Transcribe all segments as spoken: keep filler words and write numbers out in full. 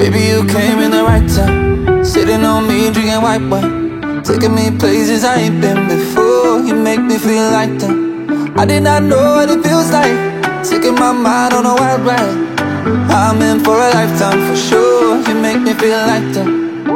Baby, you came in the right time, sitting on me, drinking white wine, taking me places I ain't been before. You make me feel like that. I did not know what it feels like, taking my mind on a wild ride. I'm in for a lifetime for sure. You make me feel like that.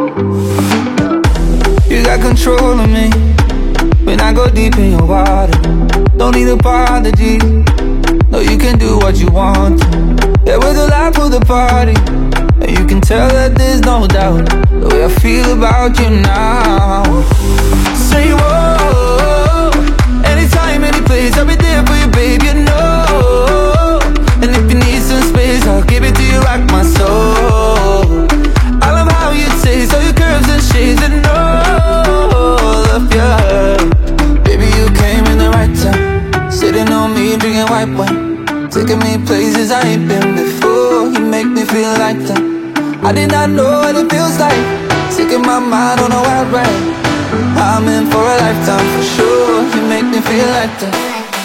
You got control of me when I go deep in your water. Don't need apology. No, you can do what you want. Yeah, we're the life of the party, and you can tell that there's no doubt the way I feel about you now. Say whoa, anytime, any place, I'll be there for you, babe, you know. And if you need some space, I'll give it to you, rock my soul. I love how you taste, all your curves and shades, and all of you. Baby, you came in the right time, sitting on me, drinking white wine, taking me places I ain't been before. You make me feel like that. I did not know what it feels like, taking my mind on a wild ride. I'm in for a lifetime for sure. You make me feel like that.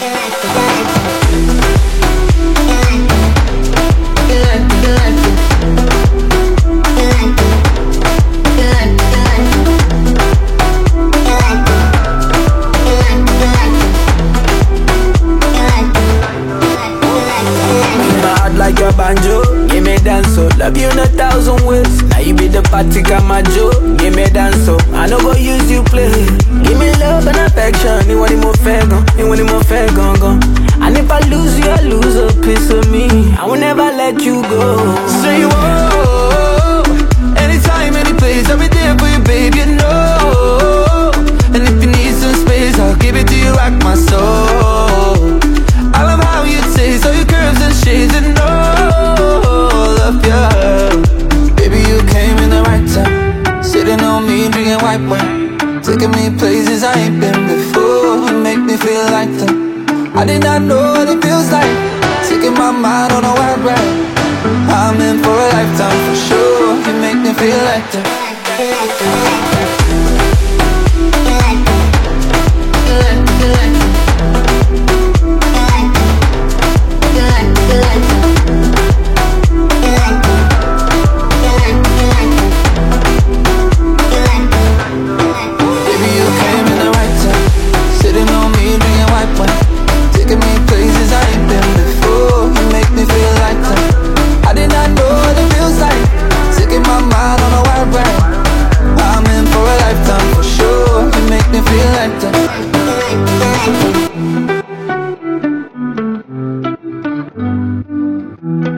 Like your banjo, give me dance so. Love you in a thousand ways. Now you be the party Kamajo, give me dance so. I no go use you play. Give me love and affection. You want it more fair gon', you want it more fair gon' gon'. And if I lose you, I lose a piece of me. I will never let you go. Say whoa, anytime, any place, I'll be there for you, babe, you know. And if you need some space, I'll give it to you, rock my soul. I love how you taste, all your curves and shades, and all of you. Baby, you came in the right time, sitting on me, drinking white wine, taking me places I ain't been before. You make me feel like that. I did not know what it feels like, taking my mind on a wild ride. I'm in for a lifetime for sure. You make me feel like that. Feel like that.